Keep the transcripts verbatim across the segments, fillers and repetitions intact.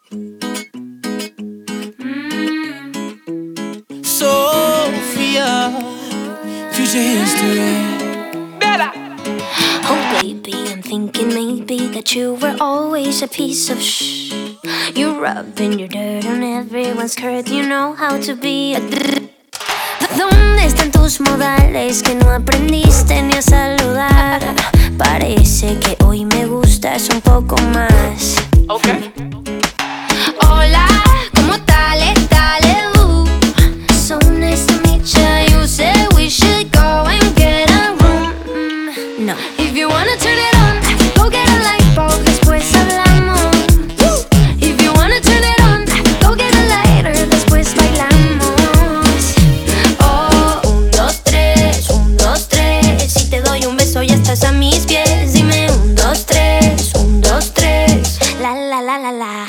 Sophia, future history. Bella. Oh baby, I'm thinking maybe that you were always a piece of shh. You're rubbing your dirt on everyone's skirt. You know how to be a d- ¿Dónde están tus modales que no aprendiste ni a saludar? Parece que hoy me gustas un poco más. Okay. Hola, ¿cómo tal? Dale, uh. So nice to meet ya. You said we should go and get a room. Mm, no. If you wanna turn it on, go get a light bulb, después hablamos. If you wanna turn it on, go get a lighter, después bailamos. Oh, un, dos, tres, un, dos, tres. Si te doy un beso ya estás a mis pies. Dime un, dos, tres, un, dos, tres. La, la, la, la, la.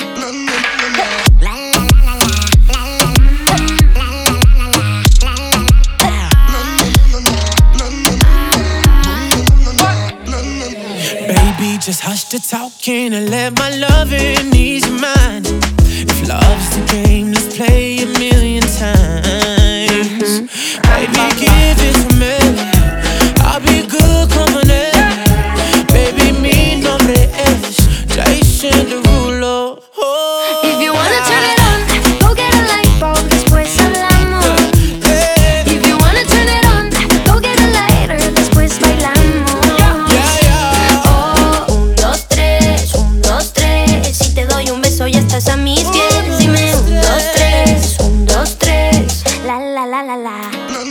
Baby, just hush the talking and let my loving ease your mind. If love's the game, let's play a million times. Baby, give it to me. I'll be good company. Baby, mi nombre es Jason Derulo. Oh, If you wanna turn it on, go get a light bulb, después hablamos. If you wanna turn it on, go get a lighter, después bailamos. yeah, yeah. Oh, un, dos, tres, un, dos, tres. Si te doy un beso ya estás a mis pies. Dime un, dos, tres, un, dos, tres. La, la, la, la, la.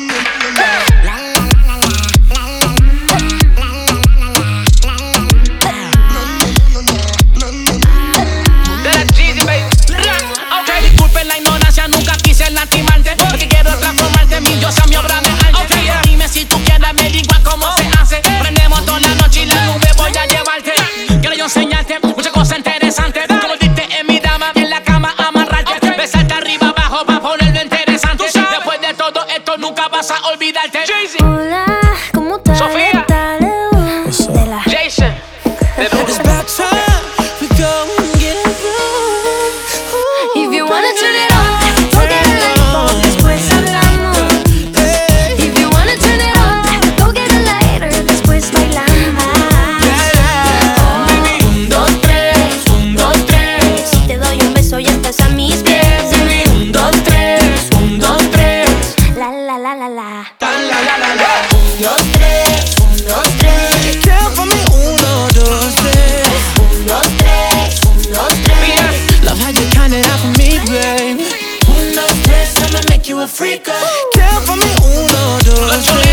Ok, disculpen la ignorancia, nunca quise lastimarte, porque quiero transformarte en mi diosa, mi obra de arte. Okay, dime si tú quieres, me digo cómo se hace. Prendemos toda la noche y la nube voy a llevarte. Quiero yo enseñarte muchas cosas interesantes, como diste en mi dama, en la cama amarrarte, besarte arriba abajo para ponerlo interesante. Después de todo esto nunca vas a olvidarte. Hola, ¿cómo tal? Sofía. Dale, uh. De la- Jason, It's about time we go and get a room. If you wanna turn it on, go get a light bulb, después hablamos. If you wanna turn it on, go get a lighter, después bailamos. Oh, un, dos, tres, un, dos, tres. Si te doy un beso ya estás a mis pies. Dime un, dos, tres, un, dos, tres. La, la, la, la, la. Un, dos, tres, un, dos, tres. Count for me, uno, dos, tres. Un, dos, tres, un, dos, tres. Love how you count it out for me, babe. Uno, dos, tres, I'ma make you a freak. Count for me, uno, dos, tres.